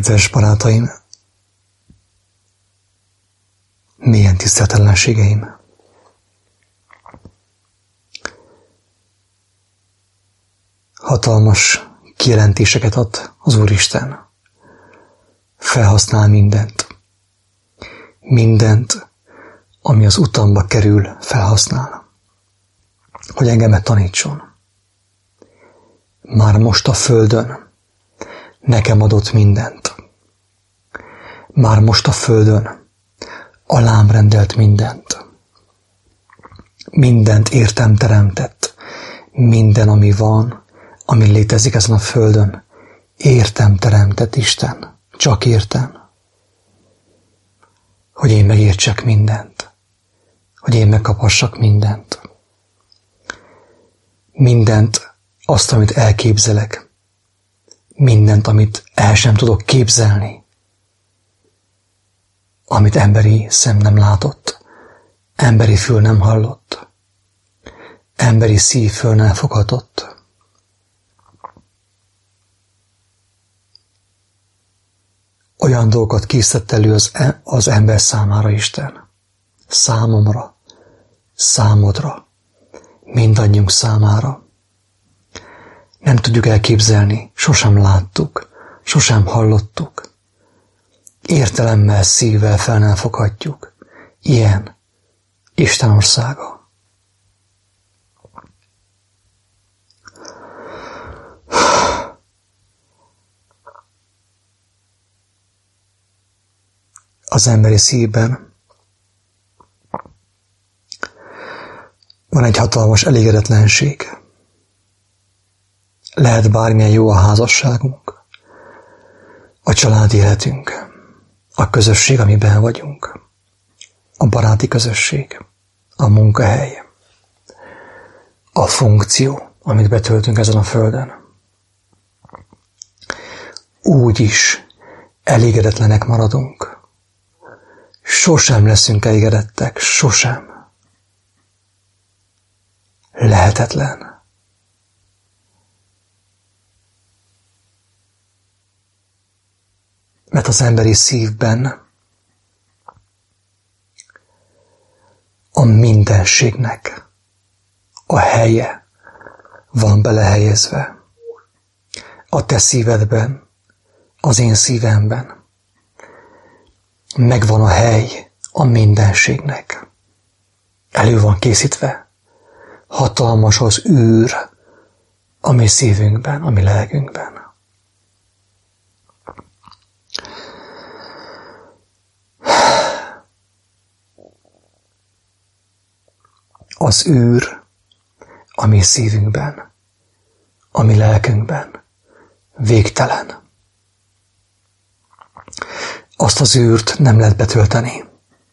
Kedves barátaim, mélyen tisztelt ellenségeim, hatalmas kijelentéseket ad az Úristen. Felhasznál mindent, ami az utamba kerül, felhasznál, hogy engemet tanítson. Már most a földön nekem adott mindent. Már most a földön alám rendelt mindent. Mindent értem teremtett. Minden, ami van, ami létezik ezen a földön, értem teremtett Isten. Csak értem. Hogy én megértsek mindent. Hogy én megkaphassak mindent. Mindent, azt, amit elképzelek. Mindent, amit el sem tudok képzelni. Amit emberi szem nem látott. Emberi fül nem hallott. Emberi szív föl nem foghatott. Olyan dolgokat készített elő az ember számára Isten. Számomra, számodra, mindannyiunk számára. Nem tudjuk elképzelni, sosem láttuk, sosem hallottuk. Értelemmel, szívvel fel nem foghatjuk. Ilyen Isten országa. Az emberi szívben van egy hatalmas elégedetlenség. Lehet bármilyen jó a házasságunk, a családi életünk, a közösség, amiben vagyunk, a baráti közösség, a munkahely, a funkció, amit betöltünk ezen a földön. Úgyis elégedetlenek maradunk. Sosem leszünk elégedettek, sosem. Lehetetlen. Mert az emberi szívben a mindenségnek a helye van belehelyezve. A te szívedben, az én szívemben. Megvan a hely a mindenségnek. Elő van készítve. Hatalmas az űr a mi szívünkben, a mi lelkünkben. Az űr a mi szívünkben, a mi lelkünkben végtelen. Azt az űrt nem lehet betölteni.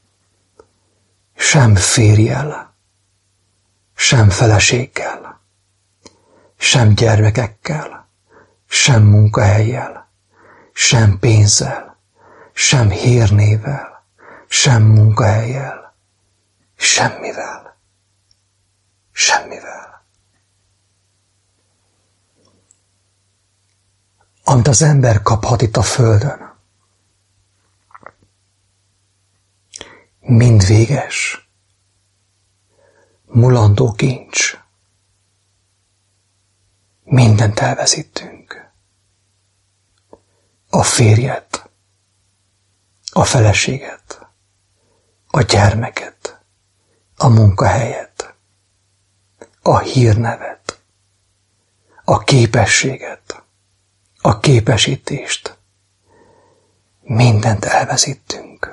Sem férjjel, sem feleséggel, sem gyermekekkel, sem munkahellyel, sem pénzzel, sem hírnévvel, sem munkahellyel, semmivel. Semmivel. Amit az ember kaphat itt a földön, mind véges, mulandó kincs. Mindent elveszítünk. A férjet, a feleséget, a gyermeket, a munkahelyet, a hírnevet, a képességet, a képesítést. Mindent elveszítünk.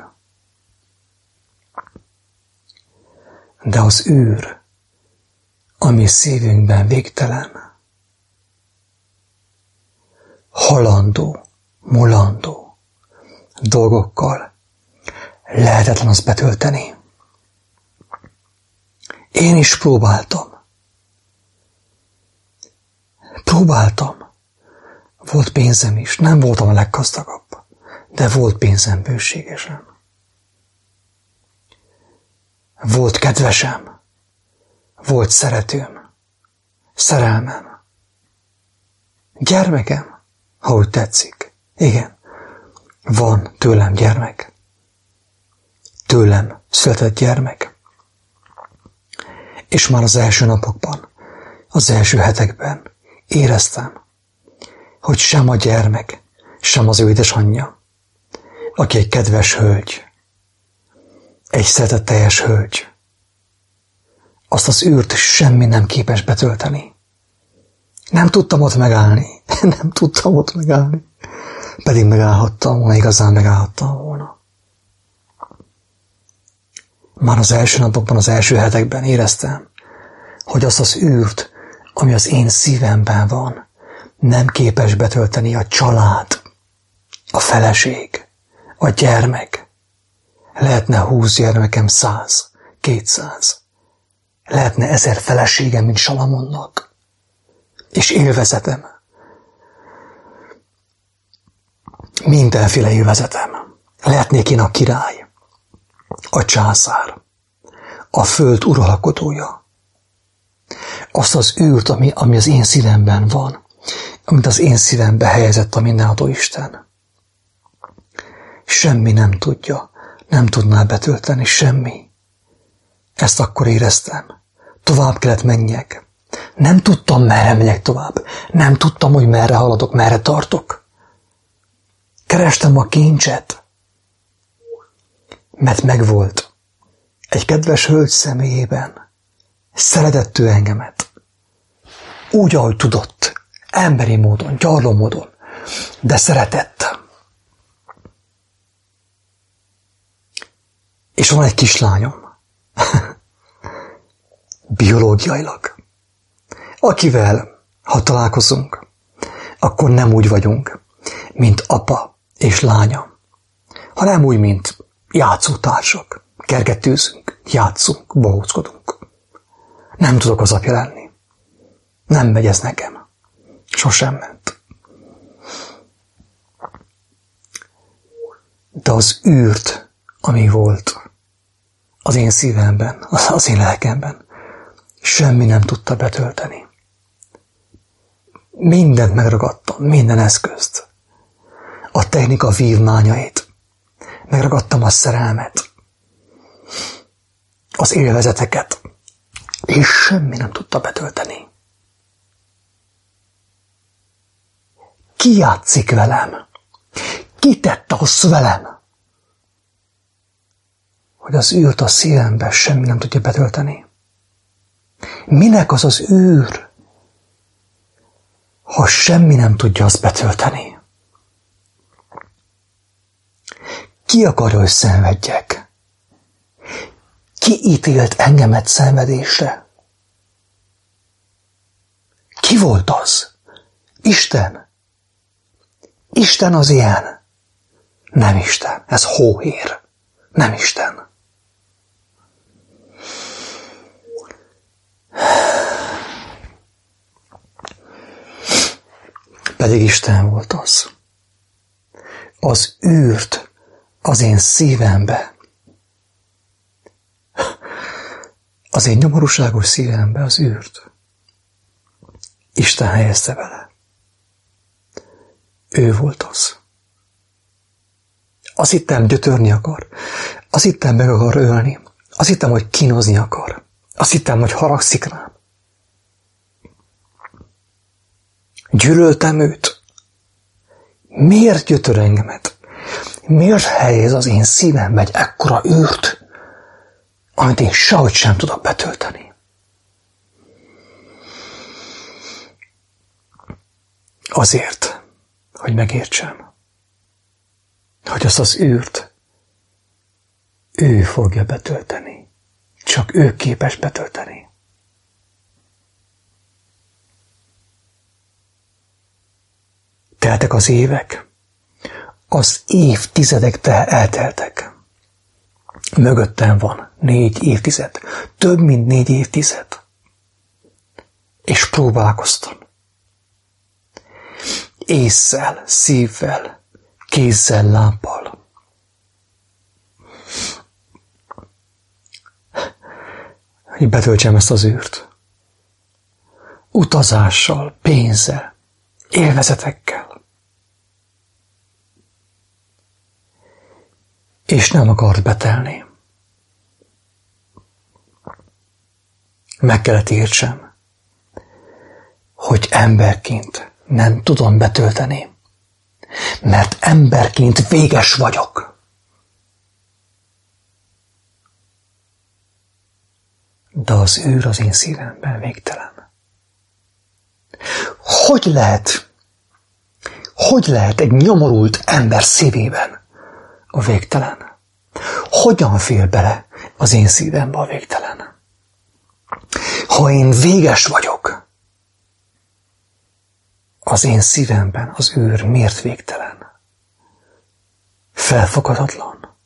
De az űr, ami szívünkben végtelen, halandó, mulandó dolgokkal lehetetlen azt betölteni. Én is próbáltam. Volt pénzem is, nem voltam a leggazdagabb, de volt pénzem bőségesen. Volt kedvesem, volt szeretőm, szerelmem, gyermekem, ha úgy tetszik. Igen, van tőlem gyermek. Tőlem született gyermek. És már az első napokban, az első hetekben éreztem, hogy sem a gyermek, sem az ő édesanyja, aki egy kedves hölgy, egy szeretetteljes hölgy, azt az űrt semmi nem képes betölteni. Nem tudtam ott megállni. Nem tudtam ott megállni. Pedig megállhattam volna, igazán megállhattam volna. Már az első napokban, az első hetekben éreztem, hogy azt az űrt, ami az én szívemben van, nem képes betölteni a család, a feleség, a gyermek. Lehetne 20 gyermekem, 100, 200. Lehetne 1000 feleségem, mint Salamonnak. És élvezetem. Mindenféle élvezetem. Lehetnék én a király, a császár, a föld uralkodója. Azt az űrt, ami az én szívemben van, amit az én szívembe helyezett a mindenható Isten. Semmi nem tudja, nem tudná betölteni, semmi. Ezt akkor éreztem. Tovább kellett menjek. Nem tudtam, merre megyek tovább. Nem tudtam, hogy merre haladok, merre tartok. Kerestem a kincset, mert megvolt. Egy kedves hölgy személyében szeretett ő engemet. Úgy, ahogy tudott. Emberi módon, gyarló módon. De szeretett. És van egy kislányom. Biológiailag. Akivel, ha találkozunk, akkor nem úgy vagyunk, mint apa és lánya, hanem úgy, mint játszótársak. Kergetőzünk, játszunk, bohóckodunk. Nem tudok az apja lenni. Nem megy ez nekem. Sosem ment. De az űrt, ami volt az én szívemben, az én lelkemben, semmi nem tudta betölteni. Mindent megragadtam, minden eszközt. A technika vívmányait. Megragadtam a szerelmet. Az élvezeteket. És semmi nem tudta betölteni. Ki játszik velem? Ki tette azt velem? Hogy az űrt a szívemben semmi nem tudja betölteni. Minek az az űr, ha semmi nem tudja azt betölteni? Ki akarja, hogy szenvedjek? Ki ítélt engemet szenvedésre? Ki volt az? Isten. Isten az ilyen. Nem Isten. Ez hóhér. Nem Isten. Pedig Isten volt az. Az űrt az én szívembe, az én nyomorúságos szívembe az űrt Isten helyezte vele. Ő volt az. Azt hittem, gyötörni akar. Azt hittem, meg akar ölni. Azt hittem, hogy kínozni akar. Azt hittem, hogy haragszik rám. Gyűlöltem őt. Miért gyötör engemet? Miért helyez az én szívembe egy ekkora űrt, amit én sehogy sem tudok betölteni? Azért, hogy megértsem, hogy azt az űrt ő fogja betölteni. Csak ő képes betölteni. Teltek az évek, az évtizedek elteltek. Mögöttem van 4 évtized, több mint 4 évtized. És próbálkoztam. Ésszel, szívvel, kézzel, lábbal. Hogy betöltsem ezt az űrt. Utazással, pénzzel, élvezetekkel. és nem akart betelni. Meg kellett értsem, hogy emberként nem tudom betölteni, mert emberként véges vagyok. De az űr az én szívemben végtelen. Hogy lehet egy nyomorult ember szívében a végtelen? Hogyan fér bele az én szívembe a végtelen? Ha én véges vagyok, az én szívemben az űr miért végtelen? Felfoghatatlan.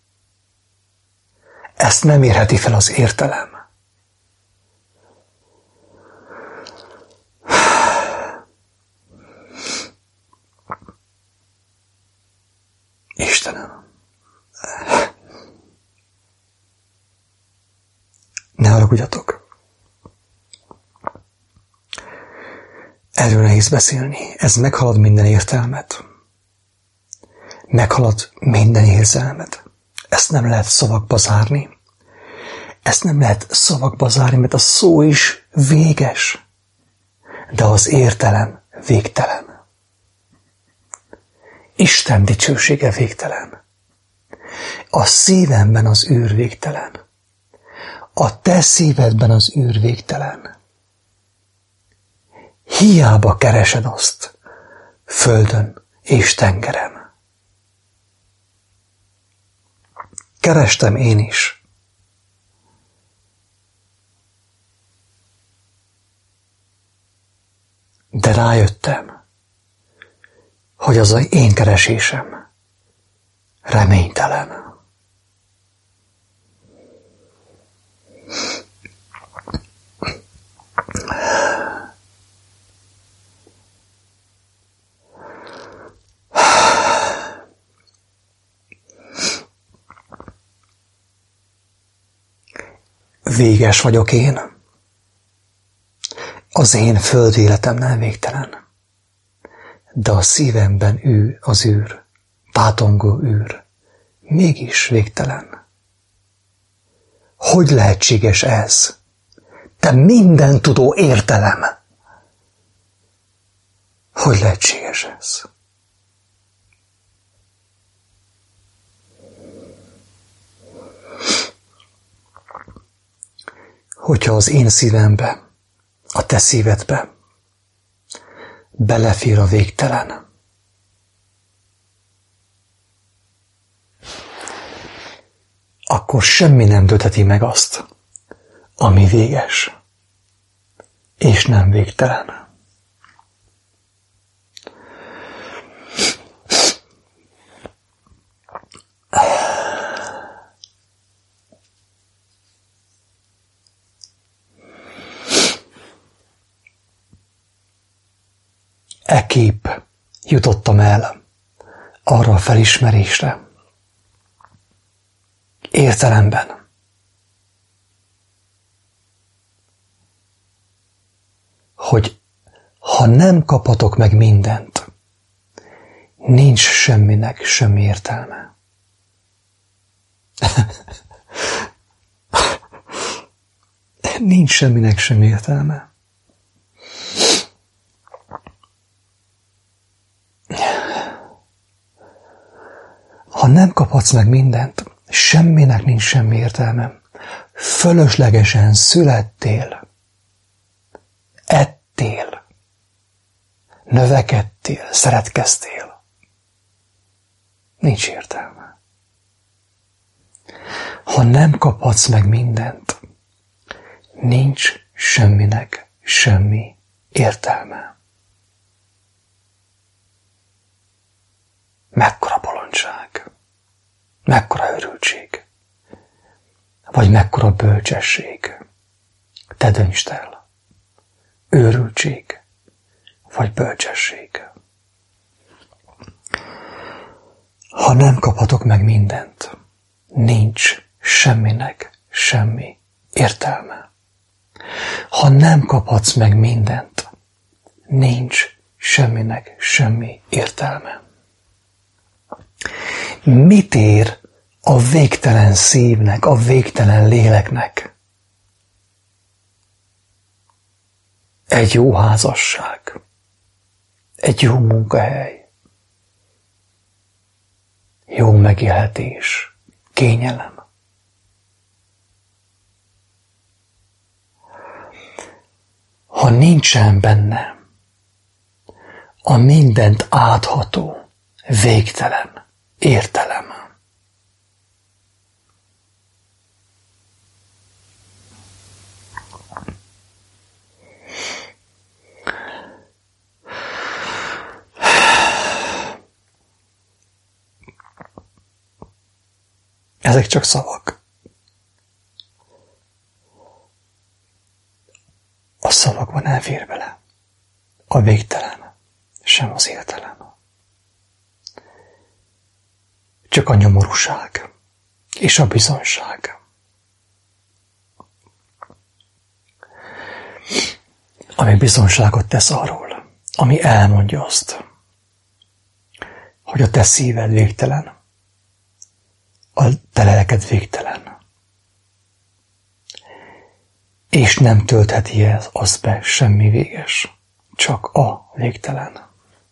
Ezt nem érheti fel az értelem. Istenem, ne haragudjatok. Erről nehéz beszélni. Ez meghalad minden értelmet. Meghalad minden érzelmet. Ezt nem lehet szavakba zárni. Ezt nem lehet szavakba zárni, mert a szó is véges. De az értelem végtelen. Isten dicsősége végtelen. A szívemben az űr végtelen. A te szívedben az űr végtelen. Hiába keresed azt földön és tengeren. Kerestem én is. De rájöttem, hogy az az én keresésem reménytelen. Véges vagyok én. Az én földi életem nem végtelen. De a szívemben az űr, tátongó űr, mégis végtelen. Hogy lehetséges ez? Te minden tudó értelem! Hogy lehetséges ez? Hogyha az én szívembe, a te szívedbe belefér a végtelen, akkor semmi nem döntheti meg azt, ami véges, és nem végtelen. Ekképp jutottam el arra a felismerésre, értelemben, hogy ha nem kaphatok meg mindent, nincs semminek semmi értelme. Nincs semminek semmi értelme. Ha nem kaphatsz meg mindent, semminek nincs semmi értelme. Fölöslegesen születtél, ettél, növekedtél, szeretkeztél. Nincs értelme. Ha nem kaphatsz meg mindent, nincs semminek semmi értelme. Mekkora bolondság, mekkora őrültség, vagy mekkora bölcsesség. Te döntsd el, őrültség, vagy bölcsesség. Ha nem kaphatok meg mindent, nincs semminek semmi értelme. Ha nem kaphatsz meg mindent, nincs semminek semmi értelme. Mit ér a végtelen szívnek, a végtelen léleknek. Egy jó házasság, egy jó munkahely, jó megélhetés, kényelem. Ha nincsen benne a mindent átható, végtelen értelem, ezek csak szavak. A szavakban elfér bele a végtelen, sem az értelem. Csak a nyomorúság és a bizonyság. Ami bizonyságot tesz arról, ami elmondja azt, hogy a te szíved végtelen, a te lelked végtelen. És nem töltheti az be semmi véges, csak a végtelen.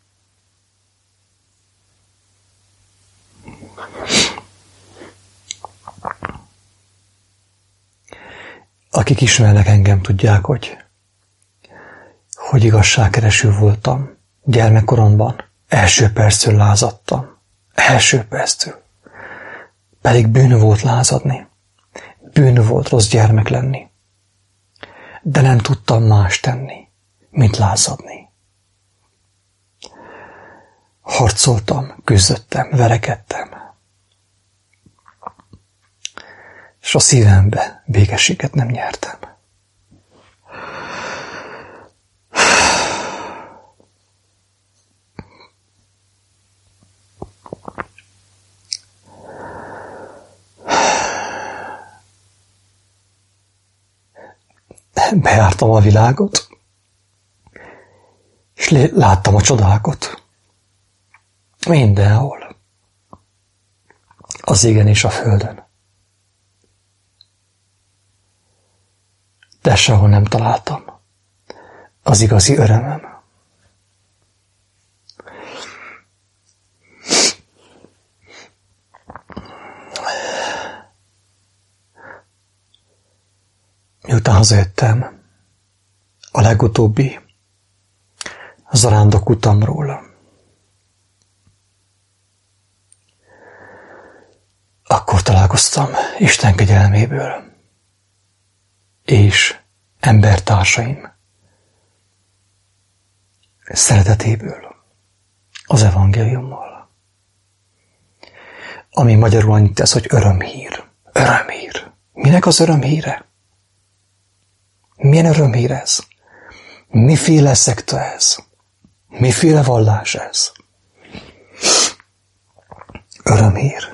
Akik ismernek engem, tudják, hogy igazságkereső voltam gyermekkoromban. Első perctől lázadtam. Első perctől. Pedig bűn volt lázadni. Bűn volt rossz gyermek lenni. De nem tudtam más tenni, mint lázadni. Harcoltam, küzdöttem, verekedtem. És a szívembe békességet nem nyertem. Bejártam a világot, és láttam a csodákat. Mindenhol. Az égen és a földön. De sehol nem találtam az igazi örömöm. Miután hazajöttem a legutóbbi zarándok utamról, akkor találkoztam Isten kegyelméből és embertársaim szeretetéből az evangéliummal, ami magyarul annyit tesz, hogy örömhír. Örömhír. Minek az örömhíre? Milyen örömhír ez? Miféle szekta ez? Miféle vallás ez? Örömhír.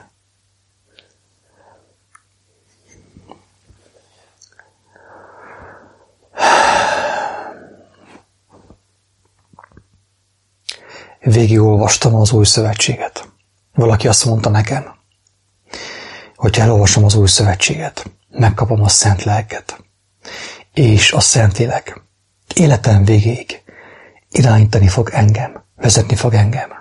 Végigolvastam az Új Szövetséget. Valaki azt mondta nekem, hogy elolvasom az Új Szövetséget, megkapom a Szent Lelket, és a Szentlélek életem végéig irányítani fog engem, vezetni fog engem.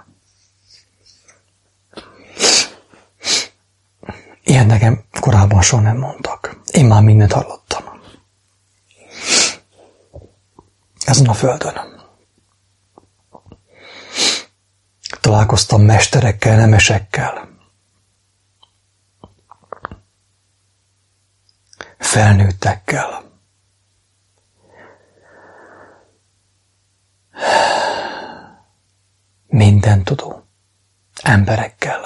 Ilyen nekem korábban soha nem mondtak. Én már mindent hallottam. Ezen a földön. Találkoztam mesterekkel, nemesekkel. Felnőttekkel. Minden tudó emberekkel.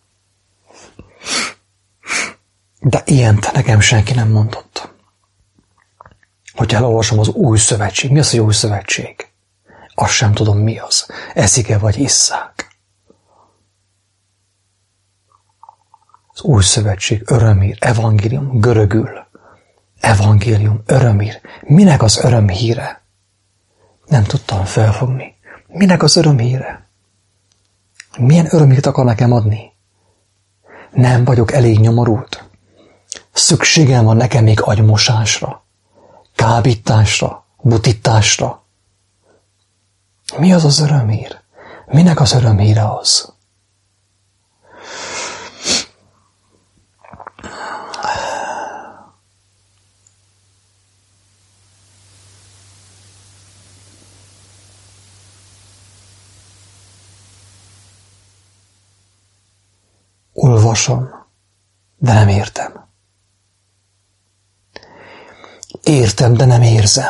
De ilyent nekem senki nem mondott. Hogy elolvasom az Új Szövetség. Mi az, hogy Új Szövetség? Azt sem tudom, mi az. Eszik-e vagy isszák? Az Új Szövetség, örömhír, evangélium, görögül. Evangélium, örömhír. Minek az örömhíre? Nem tudtam felfogni. Minek az örömhíre? Milyen örömhírt akar nekem adni? Nem vagyok elég nyomorult. Szükségem van nekem még agymosásra, kábításra, butításra. Mi az az örömhír? Minek az örömhíre az? Olvasom, de nem értem. Értem, de nem érzem.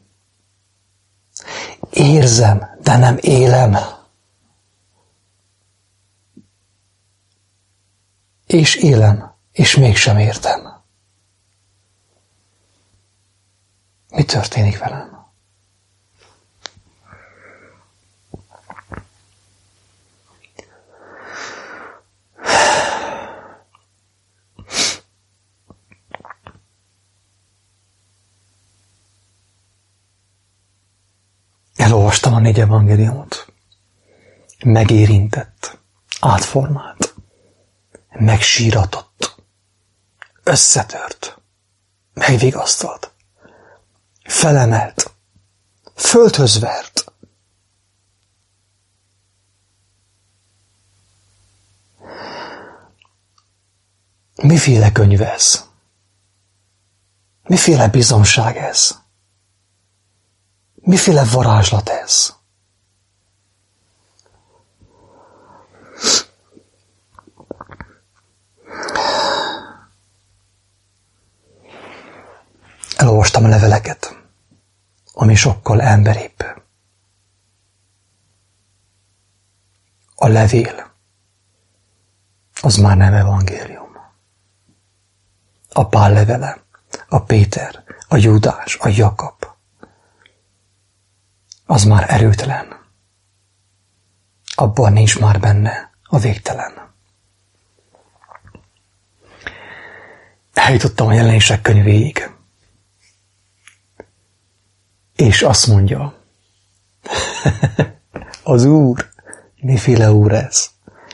Érzem, de nem élem. És élem, és mégsem értem. Mi történik velem? Elolvastam a 4 evangéliumot. Megérintett, átformált, megsíratott, összetört, megvigasztalt, felemelt, földhöz vert. Miféle könyv ez? Miféle bizonság ez? Miféle varázslat ez? Elolvastam a leveleket, ami sokkal emberibb. A levél, az már nem evangélium. A Pál levele, a Péter, a Júdás, a Jakab, az már erőtelen. Abban nincs már benne a végtelen. Eljutottam a Jelenések könyvéig, és azt mondja, az Úr, miféle Úr ez?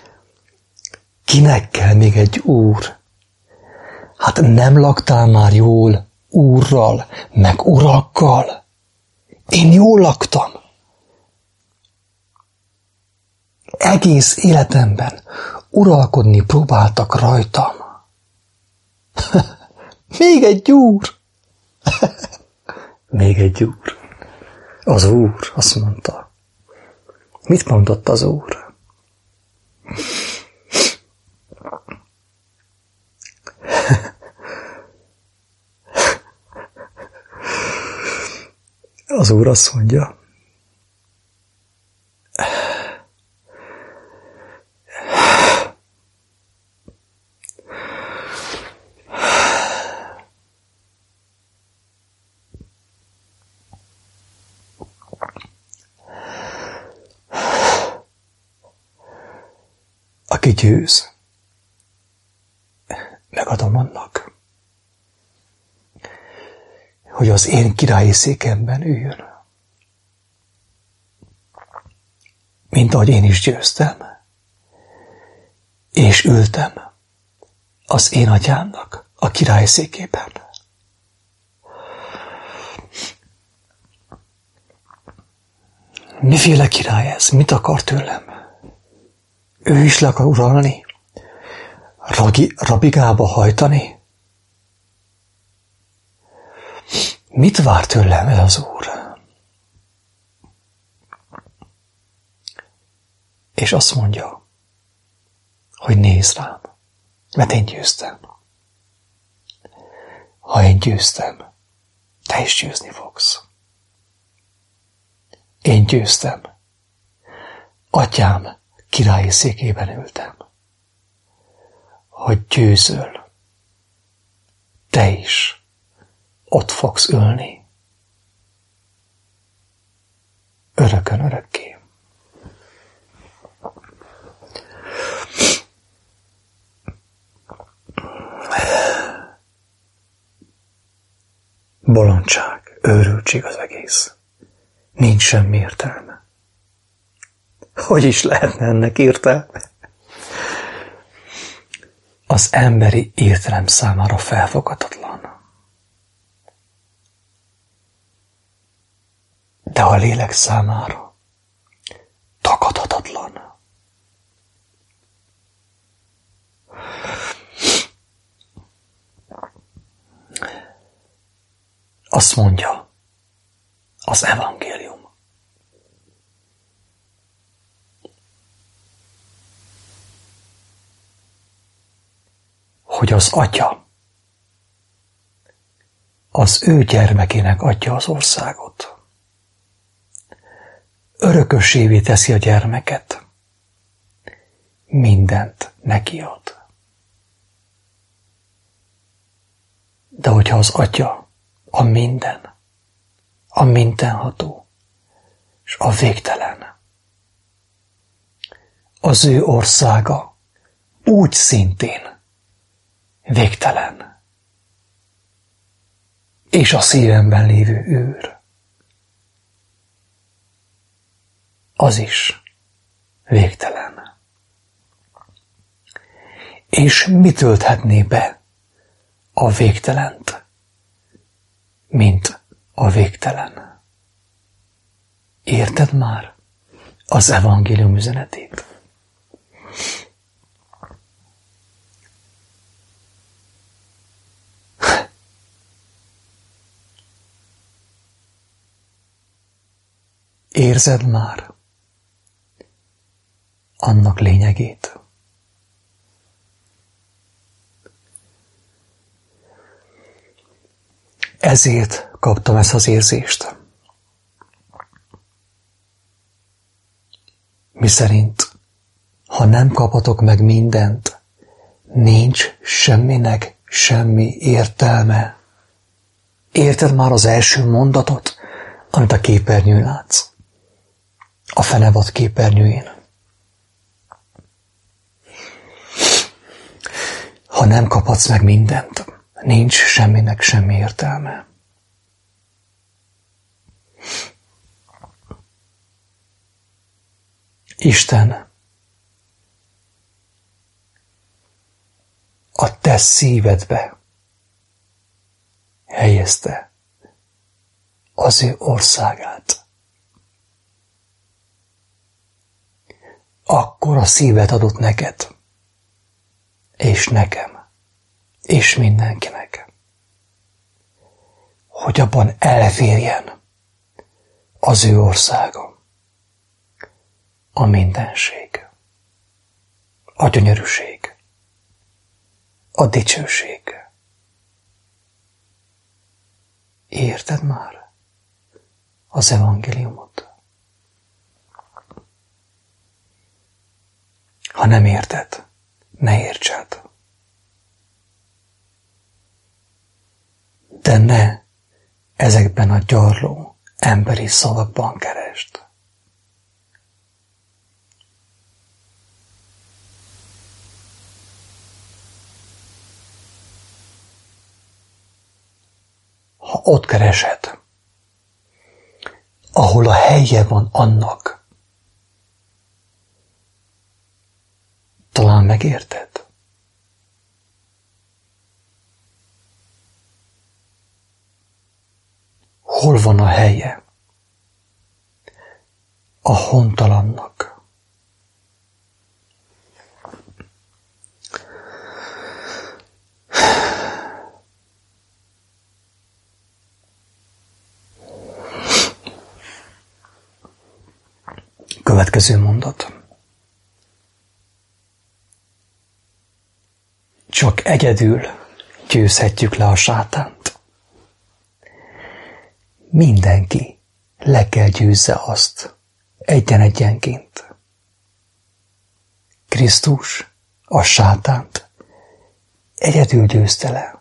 Kinek kell még egy Úr? Hát nem laktál már jól Úrral, meg urakkal? Én jól laktam. Egész életemben uralkodni próbáltak rajtam. Még egy Úr! Még egy Úr. Az Úr azt mondta. Mit mondott az Úr? Az Úr azt mondja, aki győz, megadom annak, hogy az én királyi székemben üljön. Mint ahogy én is győztem, és ültem az én atyámnak a királyi székében. Miféle király ez? Mit akar tőlem? Ő is le akar uralni? Rabigába hajtani? Mit vár tőlem ez az Úr? És azt mondja, hogy nézz rám, mert én győztem. Ha én győztem, te is győzni fogsz. Én győztem. Atyám királyi székében ültem. Hogy győzöl, te is ott fogsz ülni. Örökön örökké. Bolondság, őrültség az egész. Nincs semmi értelme. Hogy is lehetne ennek értelme? az emberi értelem számára felfoghatatlan. De a lélek számára tagadhatatlan. Azt mondja az evangélium, hogy az Atya az ő gyermekének adja az országot. Örökössévé teszi a gyermeket. Mindent neki ad. De hogyha az Atya a minden, a mindenható, és a végtelen, az ő országa úgy szintén végtelen, és a szívemben lévő űr, az is végtelen. És mi tölthetné be a végtelent, mint a végtelen? Érted már az evangélium üzenetét? Érzed már annak lényegét? Ezért kaptam ezt az érzést, miszerint, ha nem kaphatok meg mindent, nincs semminek semmi értelme. Érted már az első mondatot, amit a képernyőn látsz? A fenevad képernyőjén. Ha nem kaphatsz meg mindent, nincs semminek semmi értelme. Isten a te szívedbe helyezte az ő országát. Akkor a szívet adott neked, és nekem, és mindenkinek, hogy abban elférjen az ő országa, a mindenség, a gyönyörűség, a dicsőség. Érted már az evangéliumot? Ha nem érted, ne értsed. De ne ezekben a gyarló emberi szavakban keresd. Ha ott keresed, ahol a helye van annak, talán megérted. Hol van a helye a hontalannak? Következő mondat. Csak egyedül győzhetjük le a sátánt. Mindenki le kell győzze azt egyen-egyenként. Krisztus a sátánt egyedül győzte le.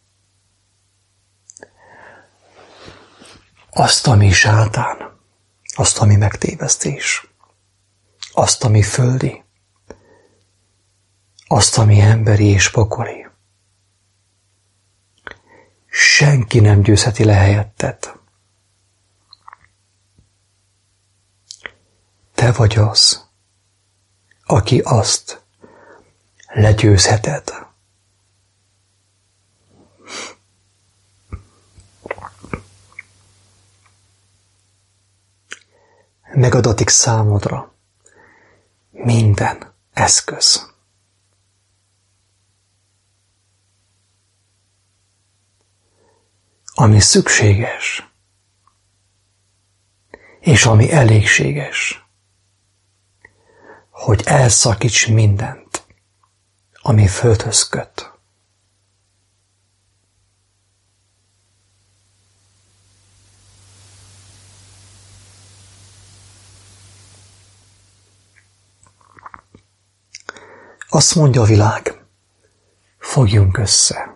Azt, ami sátán, azt, ami megtévesztés, azt, ami földi, azt, ami emberi és pokoli. Senki nem győzheti le helyetted. Te vagy az, aki azt legyőzheted. megadatik számodra minden eszköz. Ami szükséges, és ami elégséges, hogy elszakíts mindent, ami földhöz köt. Azt mondja a világ, fogjunk össze.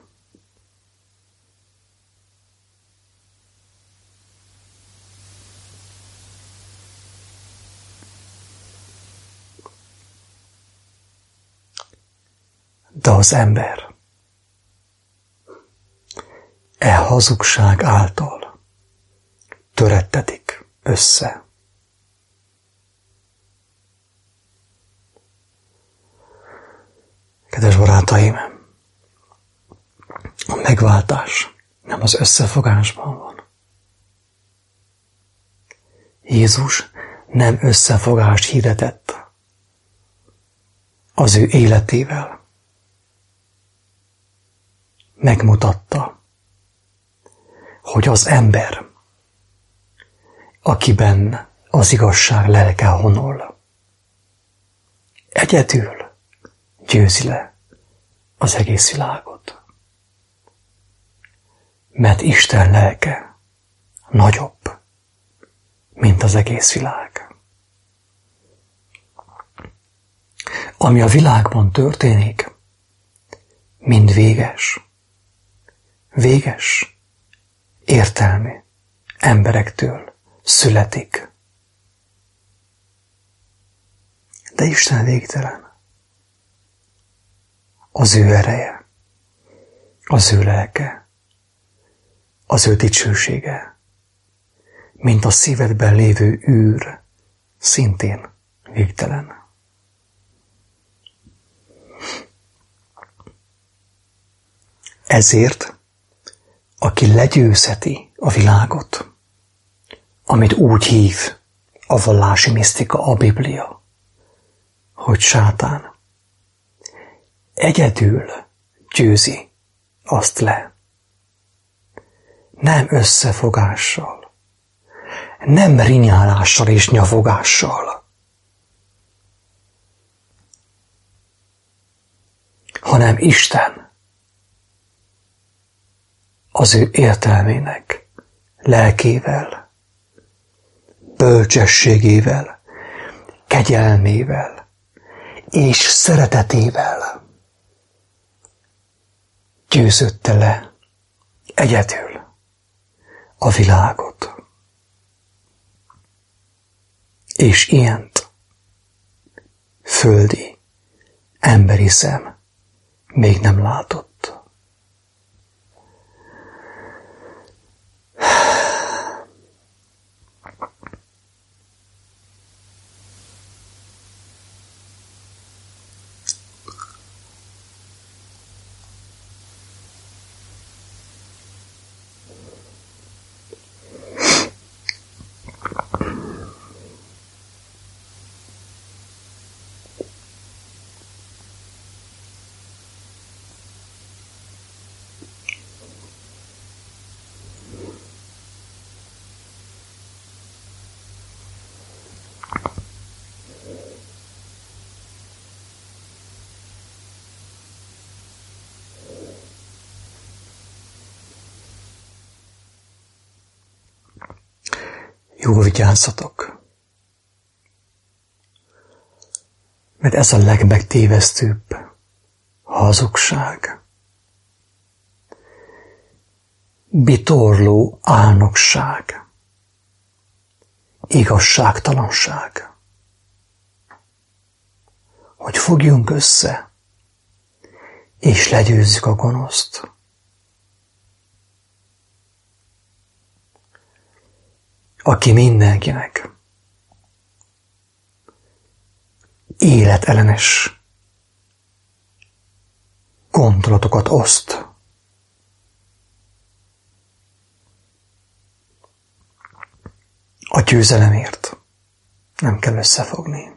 De az ember hazugság által törettetik össze. Kedves barátaim, a megváltás nem az összefogásban van. Jézus nem összefogást hirdetett az ő életével. Megmutatta, hogy az ember, akiben az igazság lelke honol, egyedül győzi le az egész világot. Mert Isten lelke nagyobb, mint az egész világ. Ami a világban történik, mind véges. Véges, értelmű emberektől születik. De Isten végtelen. Az ő ereje, az ő lelke, az ő dicsősége, mint a szívedben lévő űr, szintén végtelen. Ezért, aki legyőzheti a világot, amit úgy hív a vallási misztika, a Biblia, hogy sátán, egyedül győzi azt le. Nem összefogással, nem rinyálással és nyafogással, hanem Isten az ő értelmének, lelkével, bölcsességével, kegyelmével és szeretetével győzötte le egyedül a világot. És ilyent földi, emberi szem még nem látott. Jól vigyázzatok, mert ez a legmegtévesztőbb hazugság, bitorló álnokság, igazságtalanság, hogy fogjunk össze, és legyőzzük a gonoszt. Aki mindenkinek életellenes gondolatokat oszt. A győzelemért, Nem kell összefogni.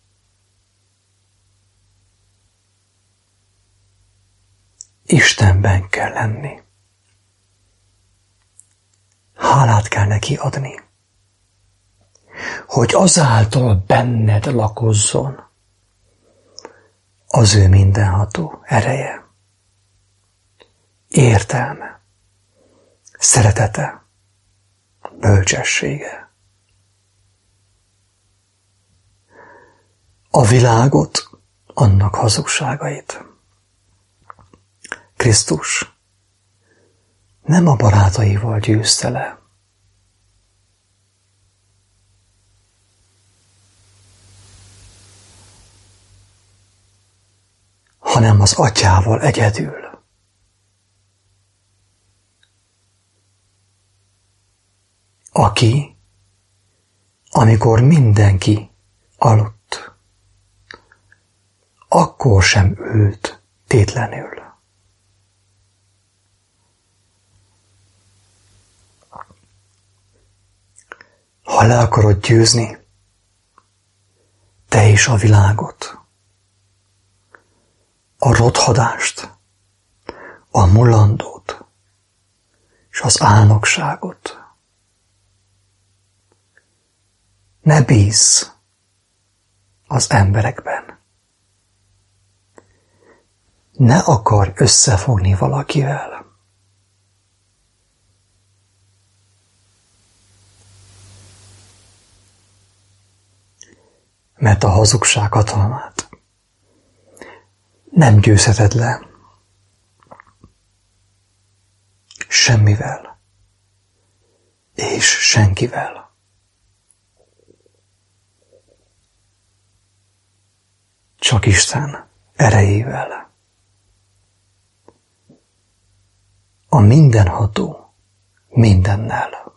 Istenben kell lenni. Hálát kell neki adni, hogy azáltal benned lakozzon az ő mindenható ereje, értelme, szeretete, bölcsessége. A világot, annak hazugságait. Krisztus nem a barátaival győzte le, hanem az Atyával egyedül. Aki, amikor mindenki aludt, akkor sem ült tétlenül. Ha le akarod győzni, te is a világot, a rothadást, a mulandót és az álnokságot. Ne bízz az emberekben. Ne akarj összefogni valakivel. Mert a hazugság hatalmát nem győzheted le semmivel és senkivel. Csak Isten erejével. A mindenható mindennel.